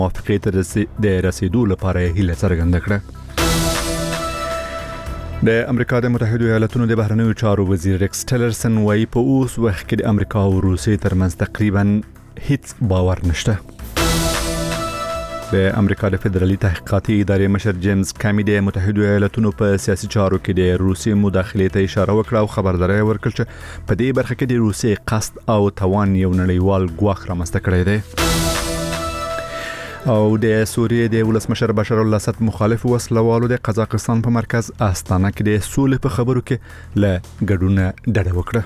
موافقې ته د رسیدو لپاره هیله څرګنده کړه. د امریکا د متحده ایالاتونو د بهرنیو چارو وزیر ریکس ټیلرسن وايي په اوس وخت کې د امریکا او روسیې ترمنځ تقریبا هیڅ باور نشته. د امریکا د فدرالي تحقیقاتي ادارې مشر جیمز کامی د متحده ایالاتونو په سیاسي چارو کې د روسیې مداخلې ته اشاره وکړه او خبرداری ورکړه چې په دې برخه کې د روسیې قصد او توان یو نړیوال ګواښ رامنځته کړی دی. او د سوریې د ولسمشر بشار الاسد مخالف وسلوالو د قزاقستان په مرکز استانه کې د سولې په خبرو کې له ګډون ډډه وکړه.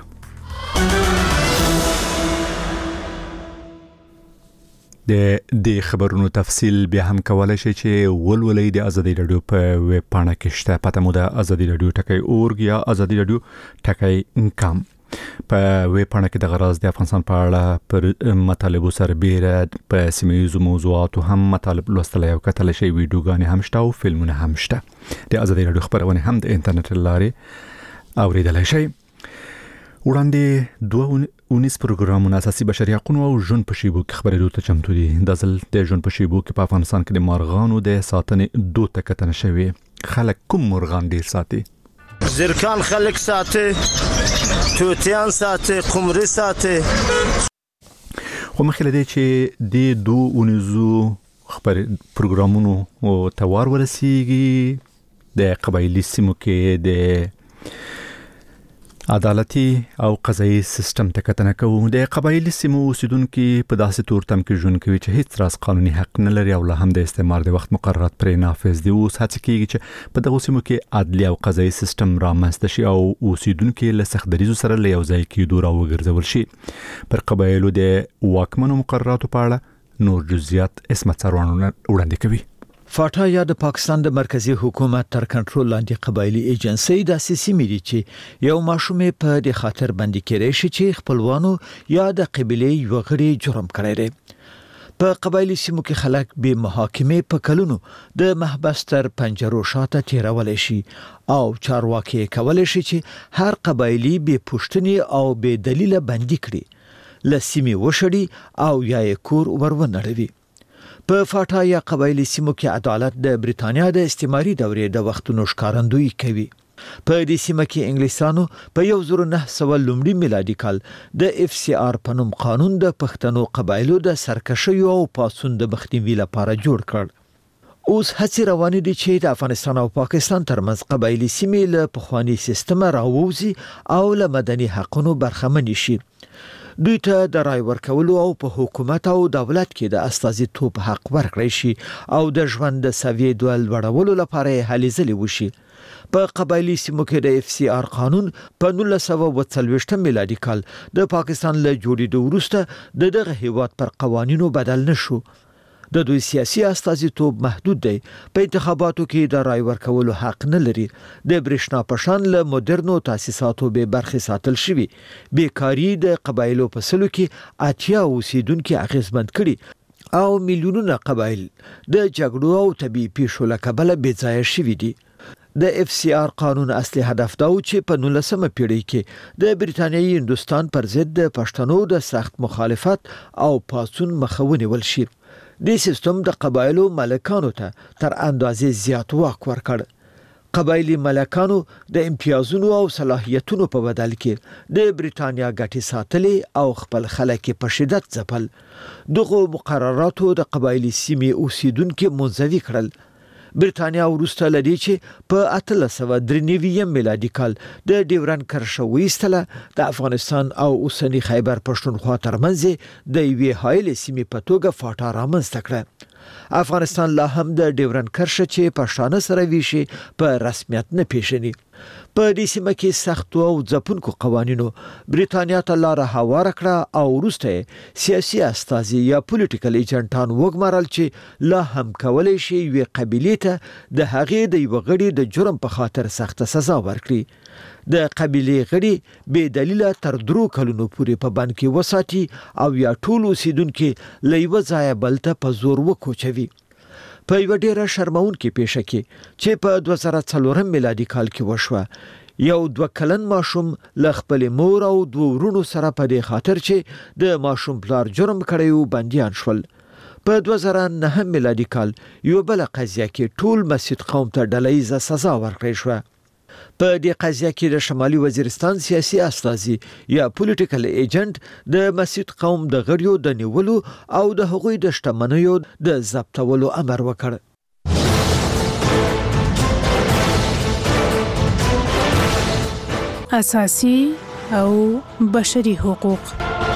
د دې خبرونو تفصیل بیا هم کولای شي چې ولولې د ازادي رادیو په ویب پاڼه کې شته. پته مو د ازادي رادیو ټکی اورګ یا ازادي رادیو ټکی کام په ویب پاڼه کې د غراض د افغانستان په اړه پر مطالبو سربېره په سیمه‌ییزو موضوعاتو هم مطالب لوستل او کتل شي. ویډیوګانې هم شته او فلمونه هم شته. د ازادي رادیو خبرونه هم د انټرنیټ لارې اوریدل شي. وړاندې 219 پروګرامونه اساسي بشري حقوقو او ژوند په شیبو کې خبرېدو ته چمتو دي. د ځل د ژوند په شیبو کې په افغانستان کې د مارغانو د ساتنې دوه تکتنه شوی. خلک کوم مرغان ډیر ساتي؟ زرکان خلک ساتي، توتیان ساتي، قمري ساتي. خو مخکې لدی چې د 219 خبر پروګرامونو او توار ورسیږي د قبایلی سیمو کې د عدالتي او قضایي سیستم ته کتنه کوو. د قبایلی سیمو اوسیدونکو په داسې تورتم کې ژوند کوي چې هیڅ راز قانوني حق نه لري او له هم د استعمار د وخت مقررات پرې نافذ دي. اوس هڅه کیږي چې په دغه سیمو کې عدلي او قضایي سیستم رامنځته شي او اوسیدونکو له سخت دریزو سره له یو ځای کېدو راوګرځول شي. پر قبایلو د واکمنو مقرراتو په اړه نور جزئیات اسمت سروان وړاندې کوي. فاټا یا د پاکستان د مرکزی حکومت تر کنټرول لاندې قبایلی ایجنسی د سیمې دي چې یو ماشوم په د خاطر باندې کېږي چې خپلوانو یا د قبيله یو غړي جرم کړی دی. په قبایلی سیمو کې خلک به محاکمه په کلونو د محبس تر پنجرو شاته تیرول شي او چارواکي کولای شي چې هر قبایلی به پښتني او به دلیل باندې کړي لسیمه وشړي او یا کور ورونړوي. په فاټا یا قبایلی سیمو کې عدالت د بریتانیا د استعماري دورې د وختونو ښکارندویي کوي. په دې سیمه کې انګلیسانو په 1900 لومړي میلادي کال د FCR په نوم قانون د پښتنو قبایلو د سرکشي او پاسون د مخنیوي لپاره جوړ کړ. اوس هڅې روانې دي چې د افغانستان او پاکستان ترمنځ قبایلی سیمې له پخوانی سیستم راووځي او له مدني حقوقو برخمن شي. دوی ته د رای ورکولو او په حکومت او دولت کې د استازیتوب حق ورکړي شي او د ژوند د سوي ډول وړولو لپاره هلې ځلې وشي. په قبایلی سیمو کې د FCR قانون په 1940 میلادي کال د پاکستان له جوړېدو وروسته دغه هیواد پر قوانینو بدل نشو. د دوی سیاسي استازیتوب محدود دی. په انتخاباتو کې د رای ورکولو حق نه لري. د برېښنا پشان له مدرنو تاسیساتو به برخه ساتل شوی. بیکاری د قبایلو په سلو کې اتیا اوسیدونکو اغیزمند کړي او میلیونونه قبایل د جګړو او طبي پیښو له کبله بې ځای شوي دي. د FCR قانون اصلي هدف دا و چې په 19مه پیړۍ کې د بریتانیایي هندوستان پر ضد د پښتنو د سخت مخالفت او پاسون مخاوني ول شي. د سیستم د قبایلو ملکانو ته تر اندازې زیات واک ورکړ. قبایلی ملکانو د امتیازونو او صلاحیتونو په بدل کې د بریتانیا ګټې ساتلې او خپل خلک په شدت ځپل. دغه مقرراتو د قبایلی سیمې اوسیدونکو منځوي کړل. بریتانیا وروسته لدی چې په 1893 میلادي کال د ډیورن کرښه ویستله د افغانستان او اوسنی خیبر پښتونخوا ترمنځ د یوې حایل سیمې په توګه فاټا رامنځته کړه. افغانستان لا هم د ډیورن کرښه چې پښتانه سره ویشي په رسمیت نه پیژني. په دې سیمه کې سخت او ځپونکو قوانینو بریتانیا ته لار هواره کړه او وروسته سیاسي استازي یا پولیټیکل ایجنټان وګمارل چې لا هم کولای شي یو قبيله ته د هغې د یو غړي د جرم په خاطر سخت سزا ورکړي. د قبيله غړي به دلیل تر 3 کلونو پورې په بند کې وساتي او یا ټول اوسیدونکو له یو ځای بل ته په زور وکوچوي. په یو ډیره شرمونکې پیښه کې چې په 2004 میلادي کال کې وشوه، یو 2 کلن ماشوم له خپل مور او 2 ورونو سره په دې خاطر چې د ماشوم پلار جرم کړی و بنديان شول. په 2009 میلادي کال یو بل قضیه کې ټول مسجد قوم ته ډله‌ایزه سزا ورکړې شو. په دې قضیه کې د شمالي وزیرستان سیاسي استازي یا پولیټیکل ایجنټ د مسجد قوم د غړیو د نیولو او د هغوی د شتمنیو د ضبطولو امر وکړ. اساسي او بشري حقوق.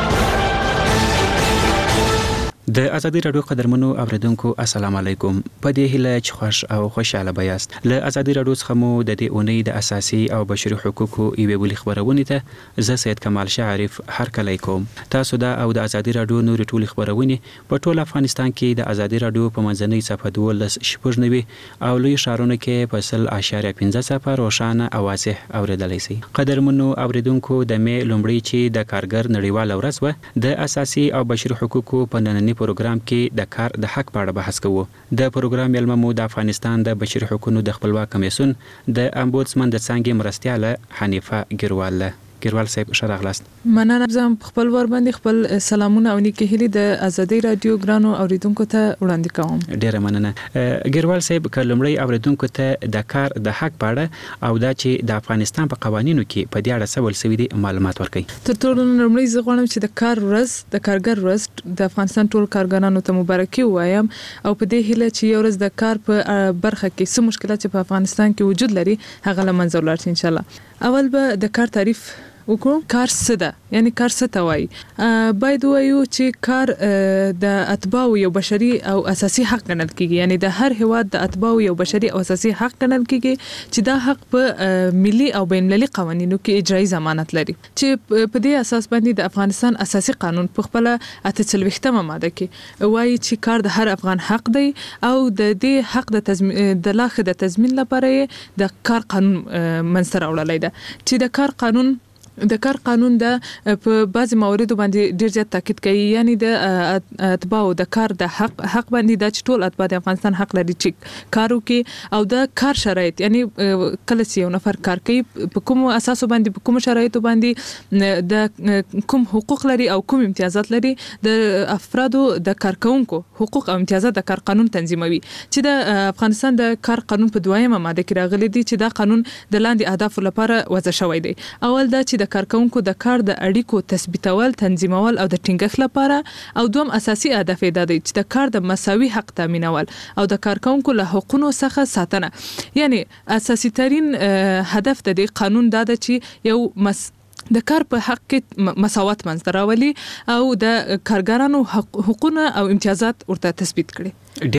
د ازادي رادیو قدرمنو اوریدونکو السلام علیکم. په دې هیله چې خوش او خوشاله بیاست. له ازادي رادیو څخه مو د دې اونۍ د اساسي او بشري حقوقو یوې بلې خبرونه ته زه سید کمال شعریف هرکلی کوم. تاسو دا او د ازادي رادیو نوري ټولې خبرونه په ټول افغانستان کې د ازادي رادیو په منځنۍ صفحه 12.90 او لوی شهرونو کې په 0.15 صفحه روښانه او واضح اوریدلای شئ. قدرمنو اوریدونکو د می لومړی چې د کارګر نړیواله ورځ و د اساسي او بشري حقوقو په نننی پروګرام کې د کار د حق په اړه بحث کوو. د پروګرام یلمه مو د افغانستان د بشري حقوقو د خپلواک کمیسیون د امبودسمن د څنګه مرستياله حنیفه ګروال صاحب شراغلاست. مننه. زم خپل ور باندې خپل سلامونه او نیکه هلي د ازادي رادیو ګرانو اوریدونکو ته وړاندې کوم. ډیره مننه. ګروال صاحب کلمړی اوریدونکو ته د کار د حق په اړه او دا چې د افغانستان په قوانینو کې په دې اړه څه ول سوي دي معلومات ورکړي. تر ټولو لومړی زه غواړم چې د کار ورځ د کارګر ورځ د افغانستان ټول کارګرانو ته مبارکي وایم او په دې هیله چې یو ورځ د کار په برخه کې څه مشکلات چې په افغانستان کې وجود لري هغه له منځه ولاړ شي ان شاء الله. اول به د کار تعریف وکړو. کار څه ده؟ یعنی کار څه ته وایي؟ باید وایو چې کار د اتباعو یو بشري او اساسي حق ګڼل کیږي. یعنی د هر هیواد د اتباعو یو بشري او اساسي حق ګڼل کیږي چې دا حق په ملي او بین المللي قوانینو کې اجرایی ضمانت لري چې په دې اساس باندې د افغانستان اساسي قانون په خپل 48مه ماده کې وایي چې کار د هر افغان حق دی او د دې حق د لاخ د تضمین لپاره د کار قانون منځته راوړل دی چې د کار قانون د په بعض مواردو باندې ډیر زیات تاکید کوي. یعنی د اتباعو د کار د حق باندې د ټول اتباع د افغانستان حق لري چې کار وکړي او د کار شرایط یعنی کله چې یو نفر کار کوي په کوم اساس باندې په کوم شرایطو باندې د کوم حقوق لري او کوم امتیازات لري د افرادو د کارکونکو حقوق او امتیازات د کار قانون تنظیموي چې د افغانستان د کار قانون په 2مه ماده کې راغلي دي چې دا قانون د لاندې اهداف لپاره وضع شوی دی. اول دا چې د کارکونکو د کار د اړیکو تثبیتول، تنظیمول او د ټینګښت لپاره او دوم اساسي هدف یې دی چې د کار د مساوي حق تامینول او د کارکونکو له حقوقو څخه ساتنه. یعنی اساسي ترين هدف د دې قانون دا ده چې یو د کار په حق کې مساوات منځته راولي او د کارګرانو حقوقونه او امتیازات ورته تثبیت کړي.